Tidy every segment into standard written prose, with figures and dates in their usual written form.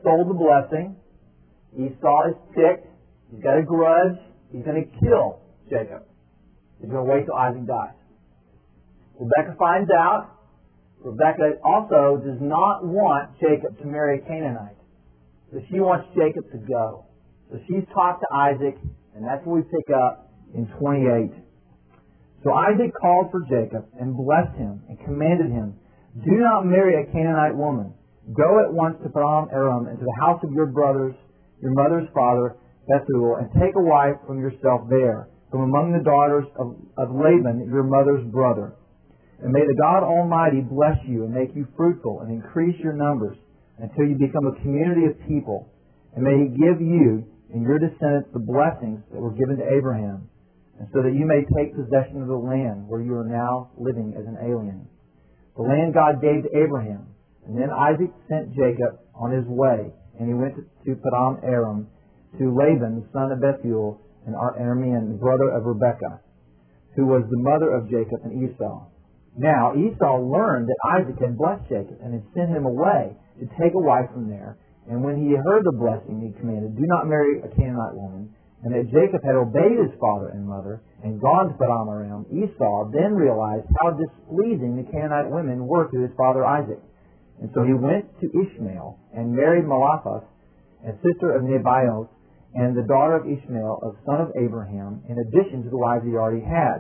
stole the blessing. Esau is ticked. He's got a grudge. He's going to kill Jacob. He's going to wait till Isaac dies. Rebekah finds out. Rebekah also does not want Jacob to marry a Canaanite. So she wants Jacob to go. So she's talked to Isaac, and that's what we pick up in 28. So Isaac called for Jacob and blessed him and commanded him, "Do not marry a Canaanite woman. Go at once to Padan Aram and to the house of your brothers, your mother's father, Bethuel, and take a wife from yourself there, from among the daughters of Laban, your mother's brother. And may the God Almighty bless you and make you fruitful and increase your numbers until you become a community of people. And may He give you and your descendants the blessings that were given to Abraham, and so that you may take possession of the land where you are now living as an alien. The land God gave to Abraham." And then Isaac sent Jacob on his way, and he went to Padan Aram, to Laban, the son of Bethuel, and Aramean, the brother of Rebekah, who was the mother of Jacob and Esau. Now Esau learned that Isaac had blessed Jacob and had sent him away to take a wife from there. And when he heard the blessing, he commanded, "Do not marry a Canaanite woman." And that Jacob had obeyed his father and mother and gone to Padan Aram, Esau then realized how displeasing the Canaanite women were to his father Isaac. And so he went to Ishmael and married Malaphas, a sister of Nebaioth, and the daughter of Ishmael, a son of Abraham, in addition to the wives he already had.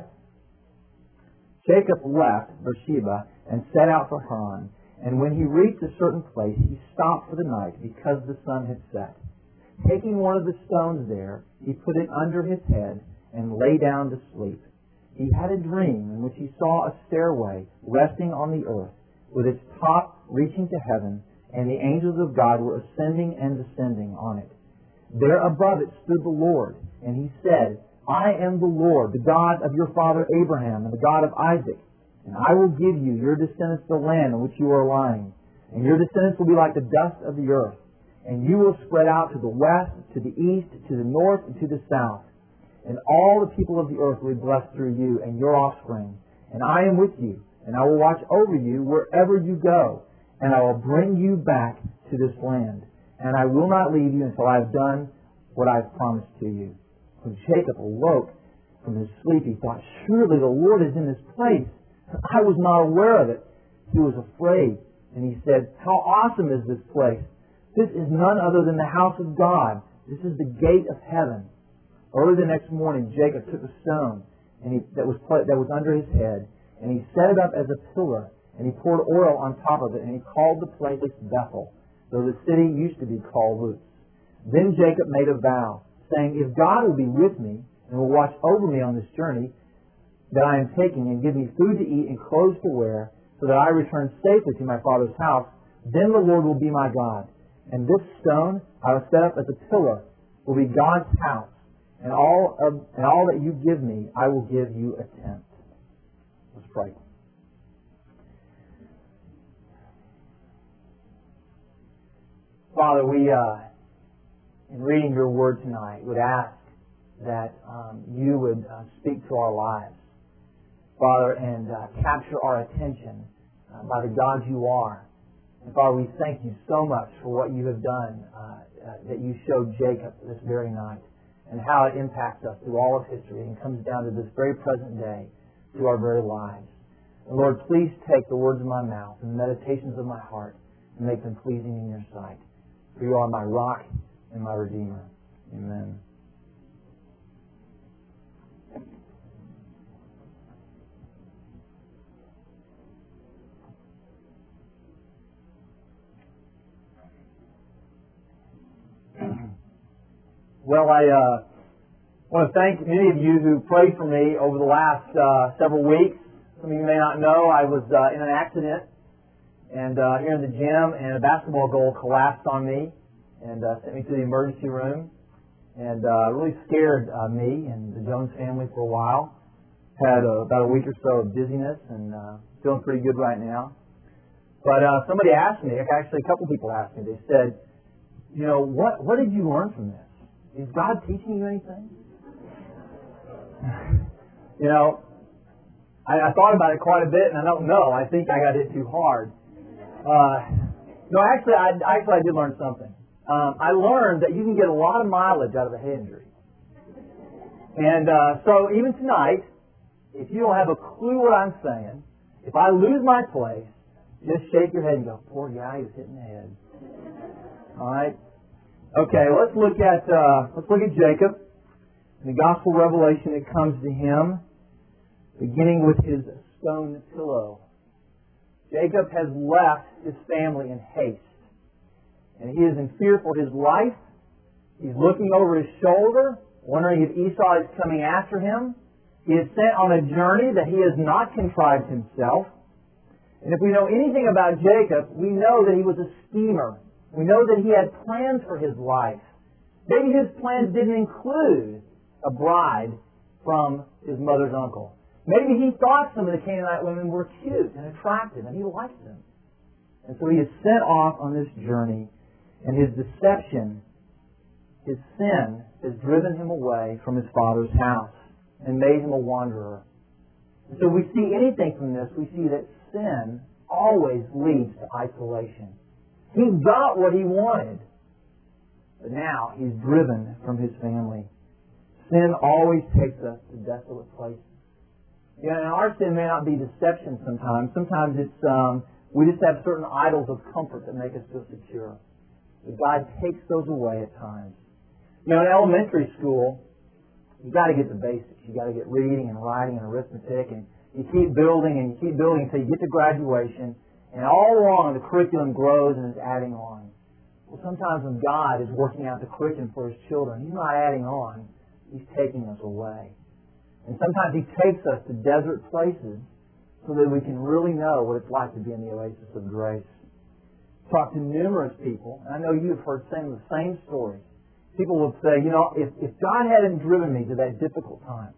Jacob left Beersheba and set out for Haran. And when he reached a certain place, he stopped for the night because the sun had set. Taking one of the stones there, he put it under his head and lay down to sleep. He had a dream in which he saw a stairway resting on the earth, with its top reaching to heaven, and the angels of God were ascending and descending on it. There above it stood the Lord, and He said, "I am the Lord, the God of your father Abraham and the God of Isaac. And I will give you, your descendants, the land on which you are lying. And your descendants will be like the dust of the earth. And you will spread out to the west, to the east, to the north, and to the south. And all the people of the earth will be blessed through you and your offspring. And I am with you, and I will watch over you wherever you go. And I will bring you back to this land. And I will not leave you until I have done what I have promised to you." When Jacob awoke from his sleep, he thought, "Surely the Lord is in this place. I was not aware of it." He was afraid, and he said, "How awesome is this place! This is none other than the house of God. This is the gate of heaven." Early the next morning, Jacob took a stone that was under his head, and he set it up as a pillar, and he poured oil on top of it, and he called the place Bethel, though the city used to be called Luz. Then Jacob made a vow, saying, "If God will be with me and will watch over me on this journey that I am taking, and give me food to eat and clothes to wear, so that I return safely to my father's house, then the Lord will be my God. And this stone I will set up as a pillar will be God's house, and all that you give me, I will give you a tenth." Let's pray. Father, we, in reading your word tonight, would ask that you would speak to our lives, Father, and capture our attention by the God you are. And Father, we thank you so much for what you have done, that you showed Jacob this very night, and how it impacts us through all of history and comes down to this very present day, through our very lives. And Lord, please take the words of my mouth and the meditations of my heart and make them pleasing in your sight. For you are my rock and my Redeemer. Amen. Well, I want to thank many of you who prayed for me over the last several weeks. Some of you may not know I was in an accident and here in the gym, and a basketball goal collapsed on me and sent me to the emergency room, and really scared me and the Jones family for a while. Had about a week or so of dizziness, and feeling pretty good right now. But somebody asked me, actually a couple people asked me, they said, you know, what did you learn from this? Is God teaching you anything? You know, I thought about it quite a bit, and I don't know. I think I got hit too hard. No, actually, I did learn something. I learned that you can get a lot of mileage out of a head injury. And so even tonight, if you don't have a clue what I'm saying, if I lose my place, just shake your head and go, poor guy, he's hitting the head. All right? Okay, let's look at Jacob. In the Gospel Revelation, it comes to him, beginning with his stone pillow. Jacob has left his family in haste, and he is in fear for his life. He's looking over his shoulder, wondering if Esau is coming after him. He is sent on a journey that he has not contrived himself. And if we know anything about Jacob, we know that he was a schemer. We know that he had plans for his life. Maybe his plans didn't include a bride from his mother's uncle. Maybe he thought some of the Canaanite women were cute and attractive, and he liked them. And so he is sent off on this journey, and his deception, his sin, has driven him away from his father's house and made him a wanderer. And so we see anything from this, we see that sin always leads to isolation. He got what he wanted, but now he's driven from his family. Sin always takes us to desolate places. You know, and our sin may not be deception sometimes. Sometimes it's we just have certain idols of comfort that make us feel secure. But God takes those away at times. You know, in elementary school, you got to get the basics. You got to get reading and writing and arithmetic, and you keep building and you keep building until you get to graduation. And all along, the curriculum grows and is adding on. Well, sometimes when God is working out the curriculum for His children, He's not adding on. He's taking us away. And sometimes He takes us to desert places so that we can really know what it's like to be in the oasis of grace. I've talked to numerous people, and I know you've heard some of the same stories. People will say, you know, if God hadn't driven me to that difficult time,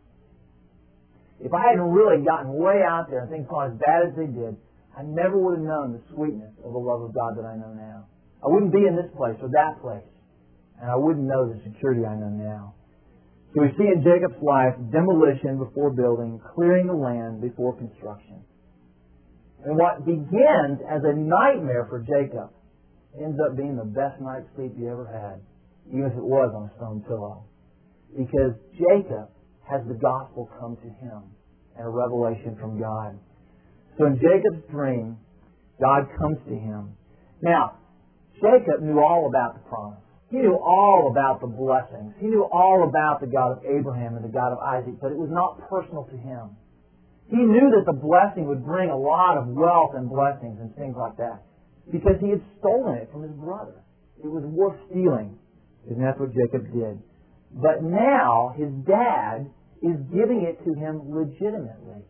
if I hadn't really gotten way out there and things gone as bad as they did, I never would have known the sweetness of the love of God that I know now. I wouldn't be in this place or that place, and I wouldn't know the security I know now. So we see in Jacob's life demolition before building, clearing the land before construction. And what begins as a nightmare for Jacob ends up being the best night's sleep he ever had, even if it was on a stone pillow. Because Jacob has the gospel come to him and a revelation from God. So in Jacob's dream, God comes to him. Now, Jacob knew all about the promise. He knew all about the blessings. He knew all about the God of Abraham and the God of Isaac, but it was not personal to him. He knew that the blessing would bring a lot of wealth and blessings and things like that because he had stolen it from his brother. It was worth stealing, and that's what Jacob did. But now his dad is giving it to him legitimately.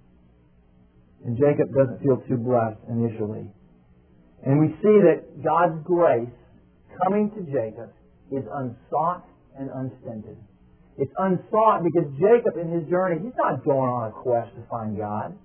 And Jacob doesn't feel too blessed initially. And we see that God's grace coming to Jacob is unsought and unstinted. It's unsought because Jacob in his journey, he's not going on a quest to find God.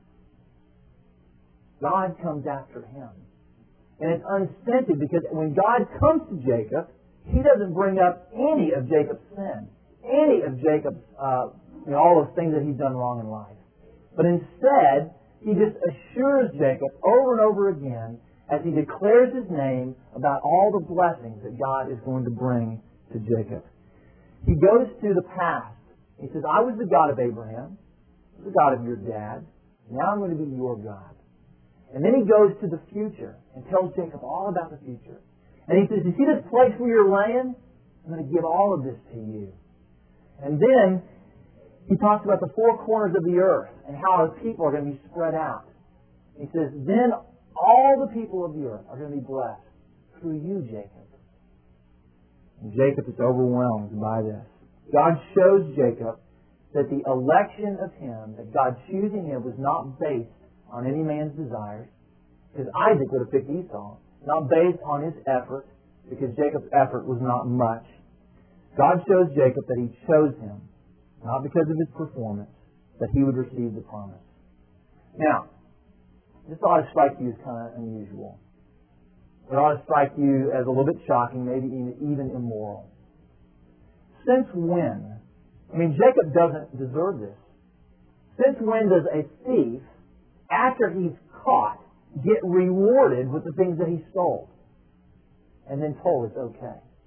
God comes after him. And it's unstinted because when God comes to Jacob, He doesn't bring up any of Jacob's sin, any of Jacob's, all those things that he's done wrong in life. But instead, He just assures Jacob over and over again as He declares His name about all the blessings that God is going to bring to Jacob. He goes to the past. He says, I was the God of Abraham, the God of your dad. Now I'm going to be your God. And then He goes to the future and tells Jacob all about the future. And He says, you see this place where you're laying? I'm going to give all of this to you. And then He talks about the four corners of the earth and how His people are going to be spread out. He says, then all the people of the earth are going to be blessed through you, Jacob. And Jacob is overwhelmed by this. God shows Jacob that the election of him, that God choosing him, was not based on any man's desires, because Isaac would have picked Esau, not based on his effort, because Jacob's effort was not much. God shows Jacob that He chose him, not because of his performance, that he would receive the promise. Now, this ought to strike you as kind of unusual. It ought to strike you as a little bit shocking, maybe even immoral. Since when? I mean, Jacob doesn't deserve this. Since when does a thief, after he's caught, get rewarded with the things that he stole? And then told it's okay.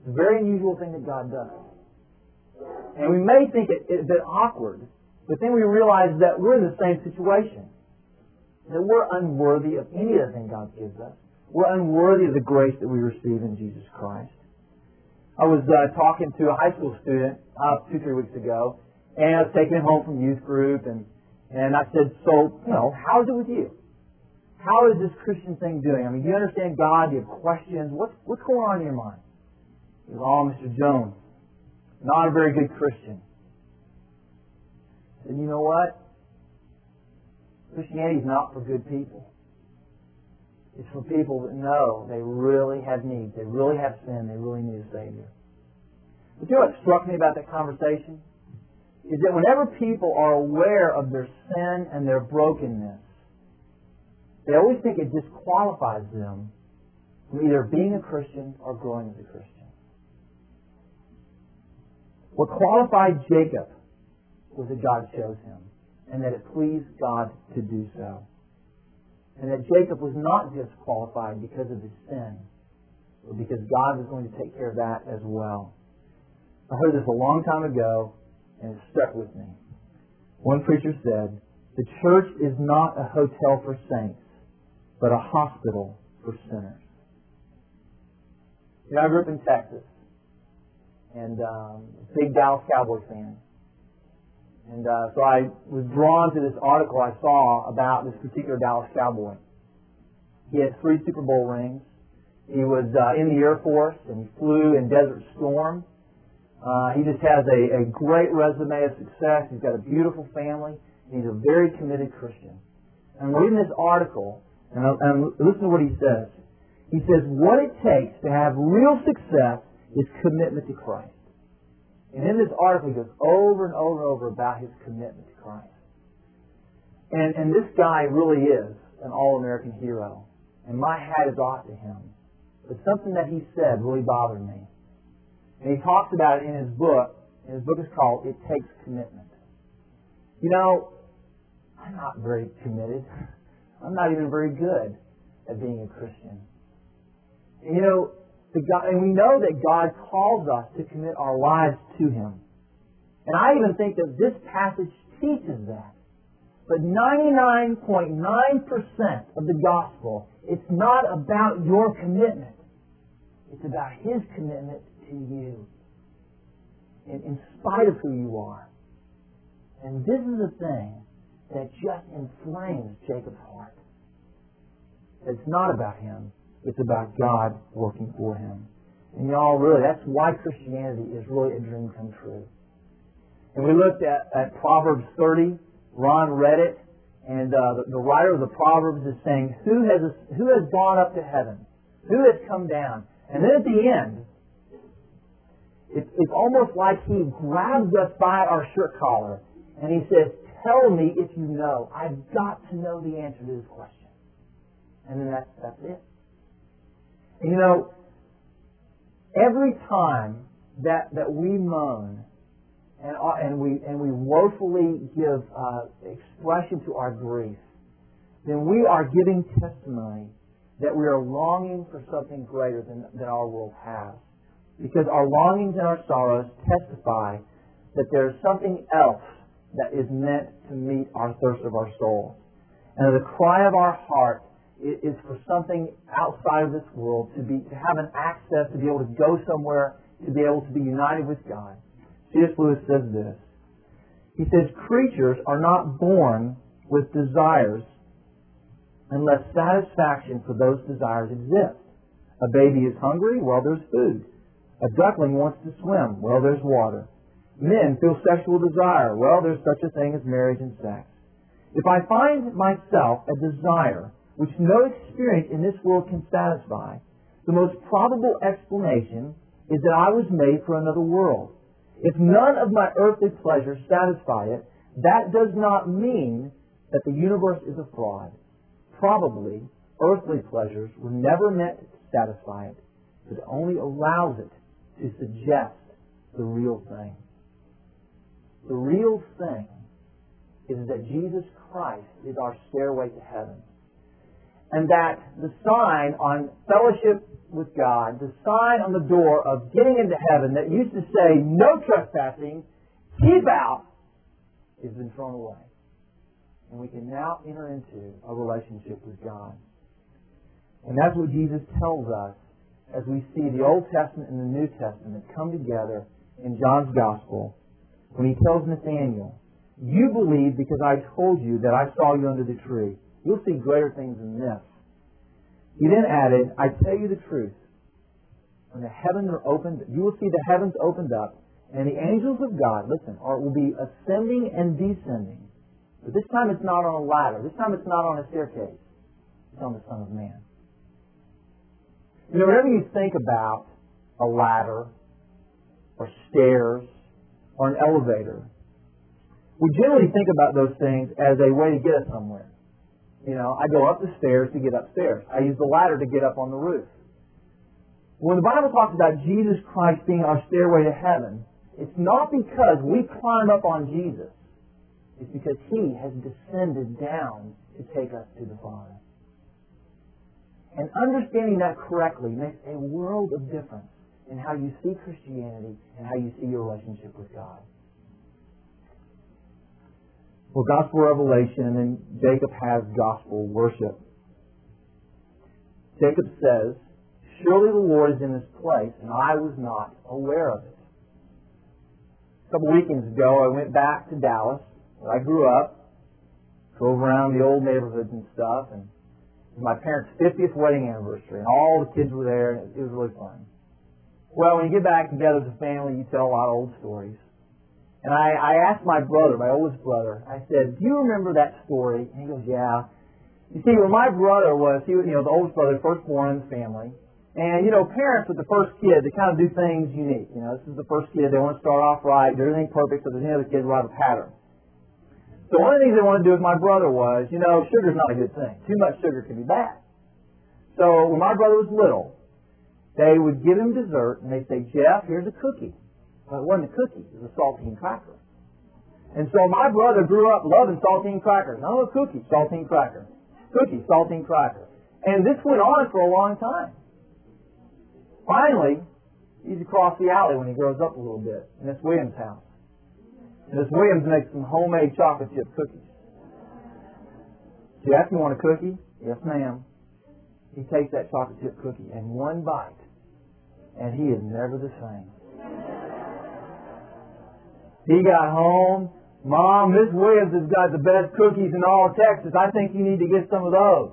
It's a very unusual thing that God does. And we may think it a bit awkward, but then we realize that we're in the same situation. That we're unworthy of any of the things God gives us. We're unworthy of the grace that we receive in Jesus Christ. I was talking to a high school student 2-3 weeks ago, and I was taking him home from youth group, and I said, so, how is it with you? How is this Christian thing doing? I mean, do you understand God? Do you have questions? What's going on in your mind? He goes, oh, Mr. Jones, not a very good Christian. I said, you know what? Christianity is not for good people. It's for people that know they really have needs. They really have sin. They really need a Savior. But you know what struck me about that conversation? Is that whenever people are aware of their sin and their brokenness, they always think it disqualifies them from either being a Christian or growing as a Christian. What qualified Jacob was that God chose him, and that it pleased God to do so. And that Jacob was not disqualified because of his sin, but because God was going to take care of that as well. I heard this a long time ago, and it stuck with me. One preacher said, the church is not a hotel for saints, but a hospital for sinners. I grew up in Texas, and big Dallas Cowboys fan. And so I was drawn to this article I saw about this particular Dallas Cowboy. He had 3 Super Bowl rings. He was in the Air Force, and he flew in Desert Storm. He just has a great resume of success. He's got a beautiful family, and he's a very committed Christian. And I'm reading this article, and listen to what he says. He says, what it takes to have real success is commitment to Christ. And in this article, he goes over and over and over about his commitment to Christ. And this guy really is an all-American hero. And my hat is off to him. But something that he said really bothered me. And he talks about it in his book. And his book is called It Takes Commitment. I'm not very committed. I'm not even very good at being a Christian. And and we know that God calls us to commit our lives to Him. And I even think that this passage teaches that. But 99.9% of the gospel, it's not about your commitment. It's about His commitment to you. In spite of who you are. And this is the thing that just inflames Jacob's heart. It's not about him. It's about God working for him. And y'all, really, that's why Christianity is really a dream come true. And we looked at Proverbs 30. Ron read it. And the writer of the Proverbs is saying, who has gone up to heaven? Who has come down? And then at the end, it's almost like he grabs us by our shirt collar and he says, tell me if you know. I've got to know the answer to this question. And then that's it. And every time that we moan and we woefully give expression to our grief, then we are giving testimony that we are longing for something greater than our world has. Because our longings and our sorrows testify that there is something else that is meant to meet our thirst of our soul. And the cry of our heart is for something outside of this world, to have an access, to be able to go somewhere, to be able to be united with God. C.S. Lewis says this. He says, creatures are not born with desires unless satisfaction for those desires exists. A baby is hungry, well, there's food. A duckling wants to swim, well, there's water. Men feel sexual desire, well, there's such a thing as marriage and sex. If I find myself a desire which no experience in this world can satisfy, the most probable explanation is that I was made for another world. If none of my earthly pleasures satisfy it, that does not mean that the universe is a fraud. Probably, earthly pleasures were never meant to satisfy it, but it only allows it to suggest the real thing. The real thing is that Jesus Christ is our stairway to heaven. And that the sign on fellowship with God, the sign on the door of getting into heaven that used to say, no trespassing, keep out, has been thrown away. And we can now enter into a relationship with God. And that's what Jesus tells us as we see the Old Testament and the New Testament come together in John's Gospel when he tells Nathanael, you believe because I told you that I saw you under the tree. You'll see greater things than this. He then added, I tell you the truth. When the heavens are opened, you will see the heavens opened up, and the angels of God, listen, will be ascending and descending. But this time it's not on a ladder. This time it's not on a staircase. It's on the Son of Man. You know, whenever you think about a ladder or stairs or an elevator, we generally think about those things as a way to get us somewhere. You know, I go up the stairs to get upstairs. I use the ladder to get up on the roof. When the Bible talks about Jesus Christ being our stairway to heaven, it's not because we climb up on Jesus. It's because He has descended down to take us to the Father. And understanding that correctly makes a world of difference in how you see Christianity and how you see your relationship with God. Well, gospel revelation, and then Jacob has gospel worship. Jacob says, surely the Lord is in this place, and I was not aware of it. A couple weekends ago, I went back to Dallas, where I grew up, drove around the old neighborhoods and stuff, and it was my parents' 50th wedding anniversary, and all the kids were there, and it was really fun. Well, when you get back together as a family, you tell a lot of old stories. And I asked my brother, my oldest brother, I said, do you remember that story? And he goes, yeah. You see, when my brother was, the oldest brother, firstborn in the family, and, parents with the first kid, they kind of do things unique. This is the first kid, they want to start off right, do everything perfect, so there's any other kids will have a pattern. So one of the things they wanted to do with my brother was, sugar's not a good thing. Too much sugar can be bad. So when my brother was little, they would give him dessert, and they'd say, Jeff, here's a cookie. Well, it wasn't a cookie, it was a saltine cracker. And so my brother grew up loving saltine crackers. No, a cookie, saltine cracker. Cookie, saltine cracker. And this went on for a long time. Finally, he's across the alley when he grows up a little bit, in Miss Williams' house. And Miss Williams makes some homemade chocolate chip cookies. Jeff, you want a cookie? Yes, ma'am. He takes that chocolate chip cookie and one bite, and he is never the same. He got home, Mom, Miss Williams has got the best cookies in all of Texas. I think you need to get some of those.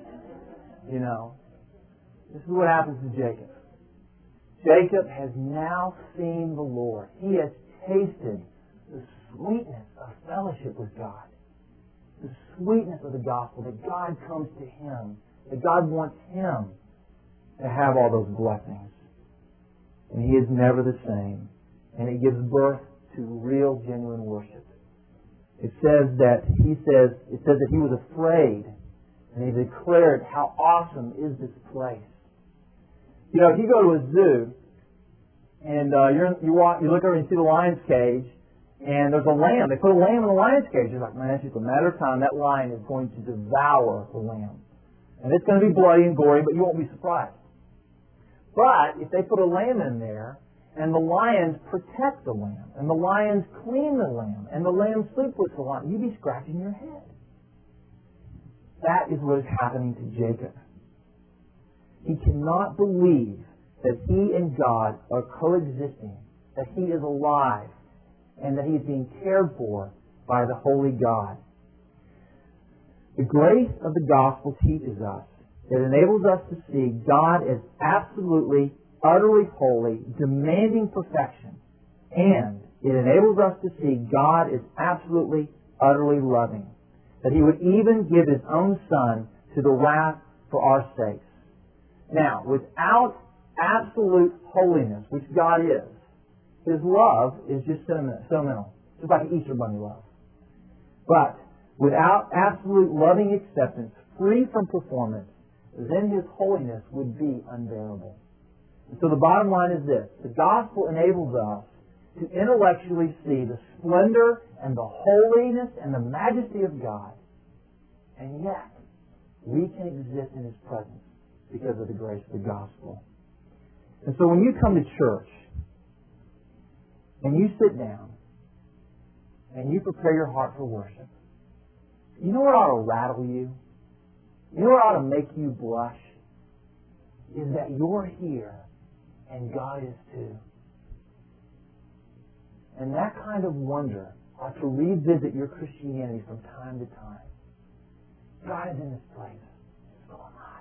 This is what happens to Jacob. Jacob has now seen the Lord. He has tasted the sweetness of fellowship with God. The sweetness of the gospel, that God comes to him, that God wants him to have all those blessings. And he is never the same. And it gives birth to real, genuine worship. It says that he was afraid, and he declared how awesome is this place. If you go to a zoo, and you look over and you see the lion's cage, and there's a lamb. They put a lamb in the lion's cage. You're like, man, it's just a matter of time. That lion is going to devour the lamb. And it's going to be bloody and gory, but you won't be surprised. But if they put a lamb in there, and the lions protect the lamb, and the lions clean the lamb, and the lamb sleep with the lion, you'd be scratching your head. That is what is happening to Jacob. He cannot believe that he and God are coexisting, that he is alive, and that he is being cared for by the holy God. The grace of the gospel teaches us that enables us to see God as absolutely, utterly holy, demanding perfection. And it enables us to see God as absolutely, utterly loving. That He would even give His own Son to the wrath for our sakes. Now, without absolute holiness, which God is, His love is just sentimental. Just like an Easter Bunny love. But without absolute loving acceptance, free from performance, then His holiness would be unbearable. And so the bottom line is this. The gospel enables us to intellectually see the splendor and the holiness and the majesty of God. And yet, we can exist in His presence because of the grace of the gospel. And so when you come to church and you sit down and you prepare your heart for worship, you know what ought to rattle you? You know what ought to make you blush? Is that you're here and God is too. And that kind of wonder ought to revisit your Christianity from time to time. God is in this place. So am I.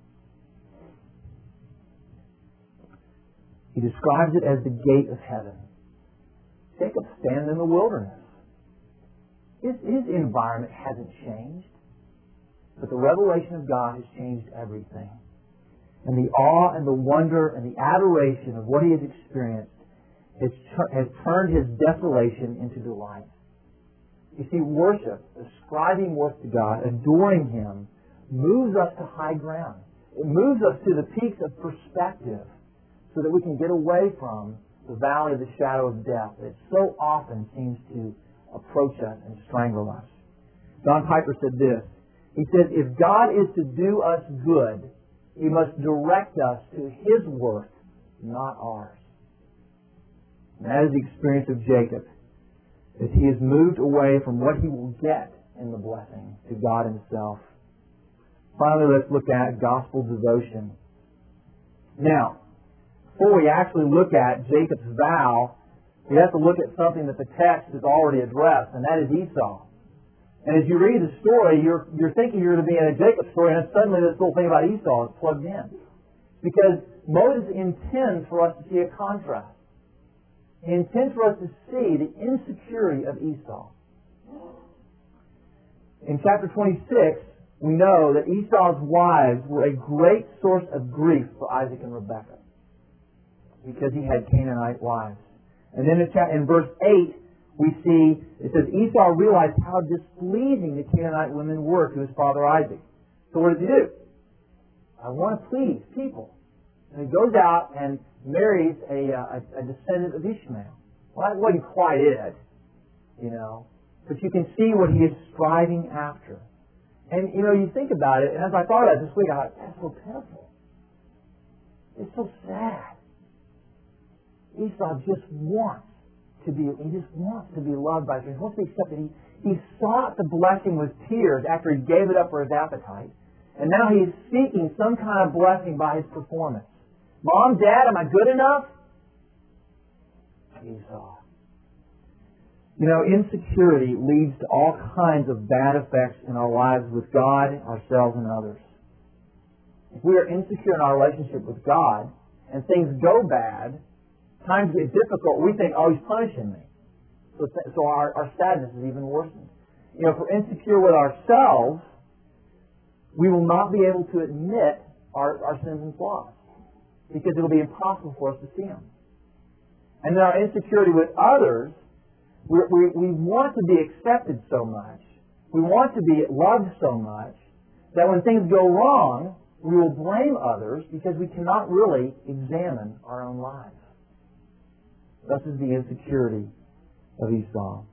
He describes it as the gate of heaven. Jacob stands in the wilderness. His environment hasn't changed, but the revelation of God has changed everything. And the awe and the wonder and the adoration of what he has experienced has turned his desolation into delight. You see, worship, ascribing worth to God, adoring Him, moves us to high ground. It moves us to the peaks of perspective so that we can get away from the valley of the shadow of death that so often seems to approach us and strangle us. John Piper said this. He said, if God is to do us good, He must direct us to His worth, not ours. And that is the experience of Jacob, as he has moved away from what he will get in the blessing to God Himself. Finally, let's look at gospel devotion. Now, before we actually look at Jacob's vow, we have to look at something that the text has already addressed, and that is Esau. And as you read the story, you're thinking you're going to be in a Jacob story, and then suddenly this little thing about Esau is plugged in. Because Moses intends for us to see a contrast. He intends for us to see the insecurity of Esau. In chapter 26, we know that Esau's wives were a great source of grief for Isaac and Rebekah because he had Canaanite wives. And then in verse 8, we see, it says, Esau realized how displeasing the Canaanite women were to his father Isaac. So what does he do? I want to please people. And he goes out and marries a descendant of Ishmael. Well, that wasn't quite it, but you can see what he is striving after. And, you think about it, and as I thought about it this week, I thought, that's so pitiful. It's so sad. Esau just wants to be loved by his friends. He wants to be accepted. He sought the blessing with tears after he gave it up for his appetite. And now he is seeking some kind of blessing by his performance. Mom, Dad, am I good enough? Esau. Insecurity leads to all kinds of bad effects in our lives with God, ourselves, and others. If we are insecure in our relationship with God and things go bad, times get difficult, we think, oh, He's punishing me. So our sadness is even worsened. If we're insecure with ourselves, we will not be able to admit our sins and flaws, because it will be impossible for us to see them. And then our insecurity with others, we want to be accepted so much, we want to be loved so much, that when things go wrong, we will blame others because we cannot really examine our own lives. Thus is the insecurity of Esau.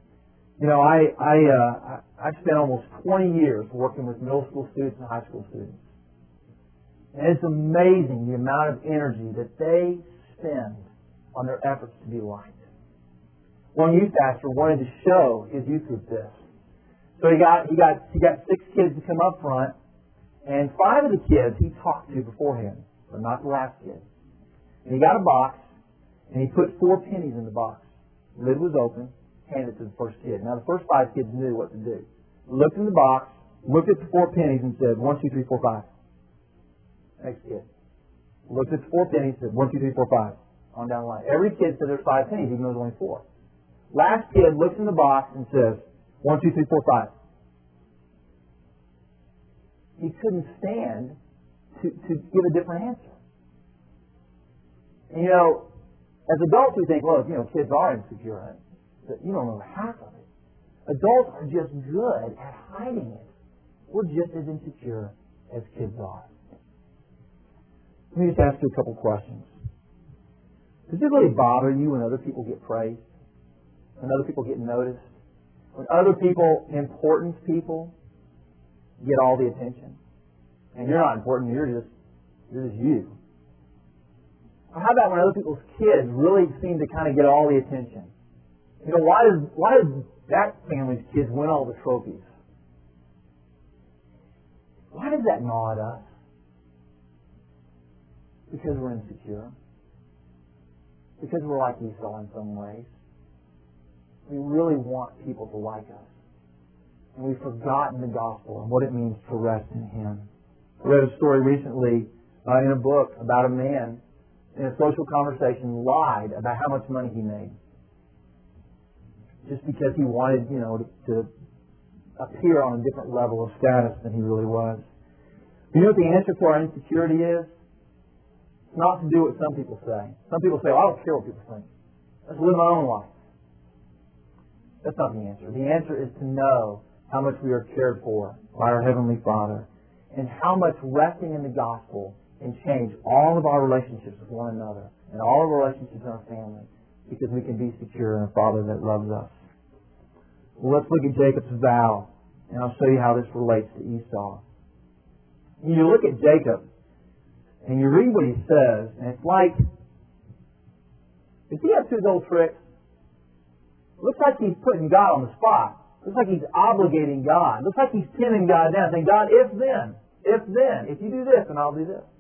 I've spent almost 20 years working with middle school students and high school students. And it's amazing the amount of energy that they spend on their efforts to be liked. One youth pastor wanted to show his youth group this. So he got 6 kids to come up front, and 5 of the kids he talked to beforehand, but not the last kid. And he got a box, and he put 4 pennies in the box. The lid was open, handed it to the first kid. Now the first 5 kids knew what to do. Looked in the box, looked at the 4 pennies, and said, 1, 2, 3, 4, 5. Next kid. Looked at the 4 pennies, said 1, 2, 3, 4, 5. On down the line. Every kid said there's 5 pennies, even though there's only 4. Last kid looks in the box and says, 1, 2, 3, 4, 5. He couldn't stand to give a different answer. And as adults we think, well, kids are insecure, but you don't know half of it. Adults are just good at hiding it. We're just as insecure as kids are. Let me just ask you a couple questions. Does it really bother you when other people get praised? When other people get noticed? When other people, important people, get all the attention? And you're not important, you're just You're just you. Or how about when other people's kids really seem to kind of get all the attention? You know, why does that family's kids win all the trophies? Why does that gnaw at us? Because we're insecure. Because we're like Esau in some ways. We really want people to like us. And we've forgotten the gospel and what it means to rest in Him. I read a story recently in a book about a man in a social conversation lied about how much money he made. Just because he wanted, to appear on a different level of status than he really was. You know what the answer to our insecurity is? It's not to do what some people say. Some people say, I don't care what people think. Let's live my own life. That's not the answer. The answer is to know how much we are cared for by our Heavenly Father and how much resting in the gospel can change all of our relationships with one another and all of our relationships in our family because we can be secure in a Father that loves us. Well, let's look at Jacob's vow, and I'll show you how this relates to Esau. You look at Jacob, and you read what he says, and it's like, does he have two of those old tricks? Looks like he's putting God on the spot. Looks like he's obligating God. Looks like he's pinning God down, saying, God, if then, if you do this, then I'll do this.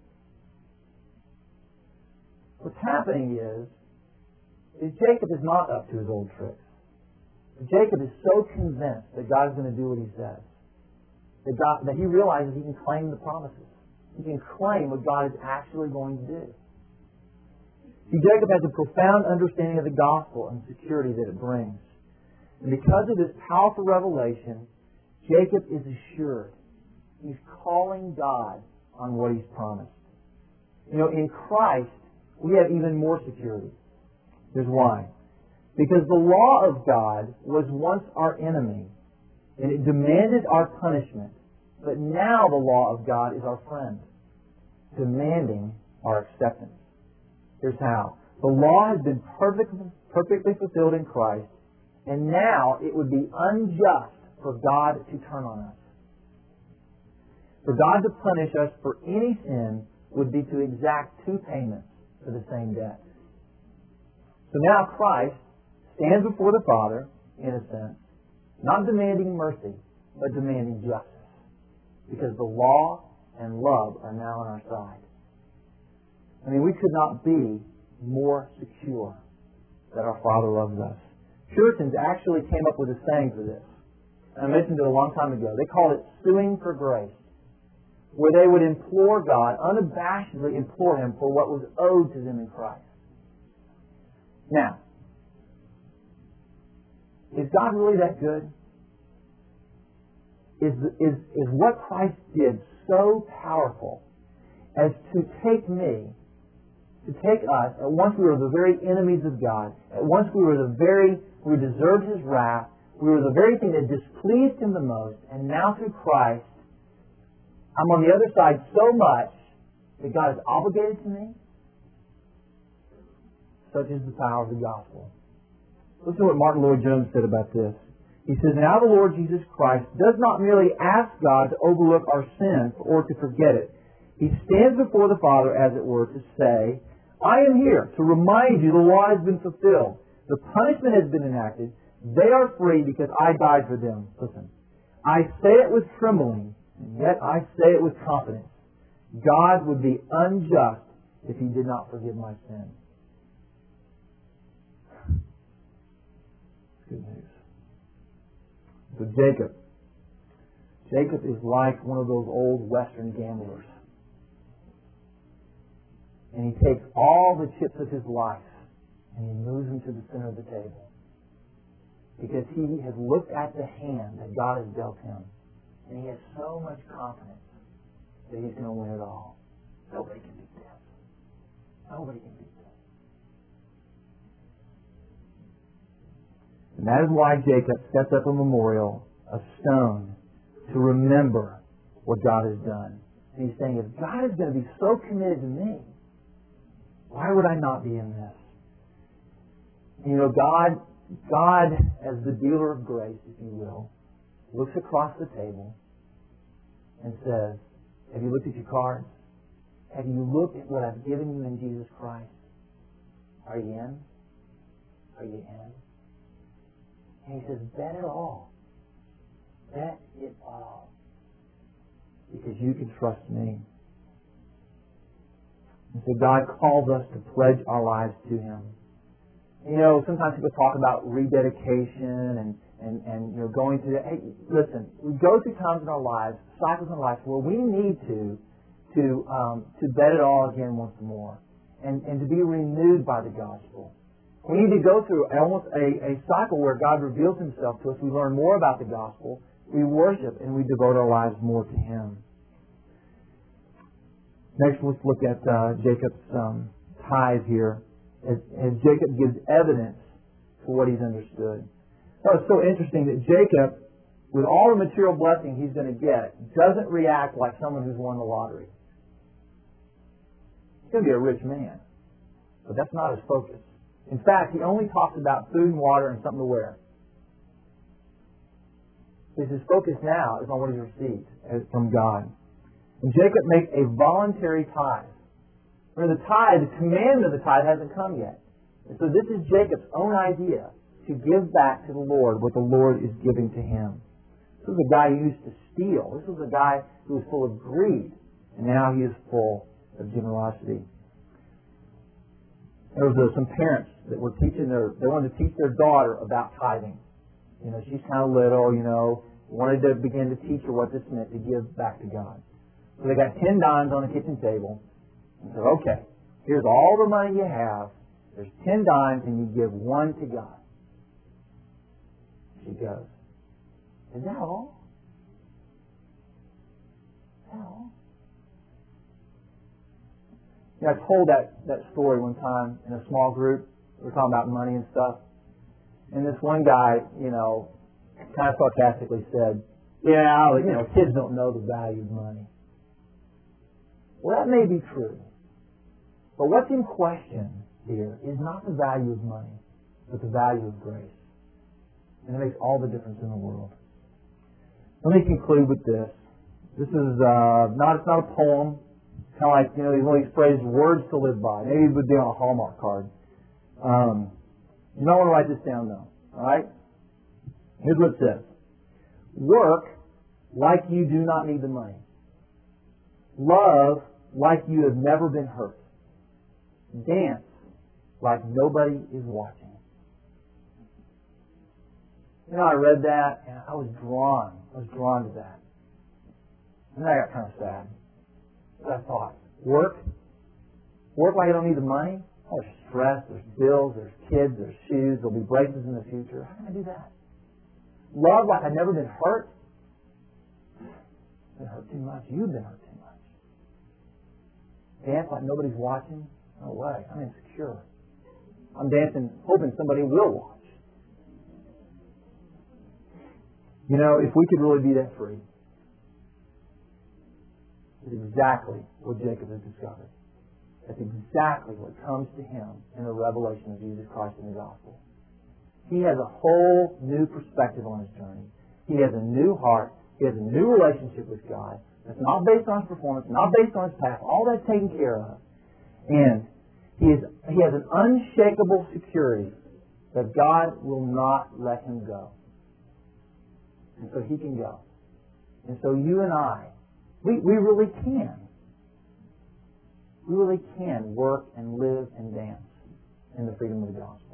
What's happening is Jacob is not up to his old tricks. Jacob is so convinced that God is going to do what He says, that he realizes he can claim the promises. He can claim what God is actually going to do. See, Jacob has a profound understanding of the gospel and security that it brings. And because of this powerful revelation, Jacob is assured. He's calling God on what He's promised. In Christ, we have even more security. Here's why. Because the law of God was once our enemy, and it demanded our punishment. But now the law of God is our friend, demanding our acceptance. Here's how. The law has been perfectly fulfilled in Christ, and now it would be unjust for God to turn on us. For God to punish us for any sin would be to exact two payments for the same debt. So now Christ stands before the Father, in a sense, not demanding mercy, but demanding justice. Because the law and love are now on our side. We could not be more secure that our Father loves us. Puritans actually came up with a saying for this. I mentioned it a long time ago. They called it suing for grace, where they would implore God, unabashedly implore Him for what was owed to them in Christ. Now, is God really that good? Is what Christ did so powerful as to take us, at once we were the very enemies of God, at once we deserved His wrath, we were the very thing that displeased Him the most, and now through Christ, I'm on the other side so much that God is obligated to me? Such is the power of the gospel. Listen to what Martin Lloyd-Jones said about this. He says, now the Lord Jesus Christ does not merely ask God to overlook our sin or to forget it. He stands before the Father, as it were, to say, I am here to remind you the law has been fulfilled. The punishment has been enacted. They are free because I died for them. Listen, I say it with trembling, and yet I say it with confidence. God would be unjust if He did not forgive my sin. Good news. So Jacob is like one of those old Western gamblers. And he takes all the chips of his life and he moves them to the center of the table. Because he has looked at the hand that God has dealt him. And he has so much confidence that he's going to win it all. Nobody can beat this. Nobody can beat this. And that is why Jacob sets up a memorial, a stone, to remember what God has done. And he's saying, if God is going to be so committed to me, why would I not be in this? God, as the dealer of grace, if you will, looks across the table and says, have you looked at your cards? Have you looked at what I've given you in Jesus Christ? Are you in? Are you in? And he says, bet it all. Bet it all. Because you can trust me. And so God calls us to pledge our lives to Him. You know, sometimes people talk about rededication and going through that. Hey, listen, we go through times in our lives, cycles in our lives, where we need to bet it all again once more and to be renewed by the gospel. We need to go through almost a cycle where God reveals Himself to us. We learn more about the gospel. We worship and we devote our lives more to Him. Next, let's look at Jacob's tithe here. As Jacob gives evidence for what he's understood. Now, it's so interesting that Jacob, with all the material blessing he's going to get, doesn't react like someone who's won the lottery. He's going to be a rich man. But that's not his focus. In fact, he only talks about food and water and something to wear. Because his focus now is on what he's received from God. And Jacob makes a voluntary tithe. Remember, the commandment of the tithe hasn't come yet. And so this is Jacob's own idea to give back to the Lord what the Lord is giving to him. This was a guy who used to steal. This was a guy who was full of greed. And now he is full of generosity. There was some parents that were they wanted to teach their daughter about tithing. You know, she's kind of little, wanted to begin to teach her what this meant to give back to God. So they got 10 dimes on the kitchen table and said, okay, here's all the money you have. There's 10 dimes and you give 1 to God. She goes, is that all? Is that all? I told that story one time in a small group. We were talking about money and stuff. And this one guy, kind of sarcastically said, kids don't know the value of money. Well, that may be true. But what's in question here is not the value of money, but the value of grace. And it makes all the difference in the world. Let me conclude with this. This is it's not a poem. Kind of like, one of these phrases, words to live by. Maybe it would be on a Hallmark card. You might want to write this down though. Alright? Here's what it says. Work like you do not need the money. Love like you have never been hurt. Dance like nobody is watching. I read that and I was drawn to that. And then I got kind of sad. But I thought, work like I don't need the money? Oh, there's stress, there's bills, there's kids, there's shoes, there'll be braces in the future. How can I do that? Love like I've never been hurt? Been hurt too much. You've been hurt too much. Dance like nobody's watching? No way. I'm insecure. I'm dancing hoping somebody will watch. If we could really be that free, it's exactly what Jacob has discovered. That's exactly what comes to him in the revelation of Jesus Christ in the gospel. He has a whole new perspective on his journey. He has a new heart. He has a new relationship with God. That's not based on his performance, not based on his past. All that's taken care of. And he has an unshakable security that God will not let him go. And so he can go. And so you and I, we really can. We really can work and live and dance in the freedom of the gospel.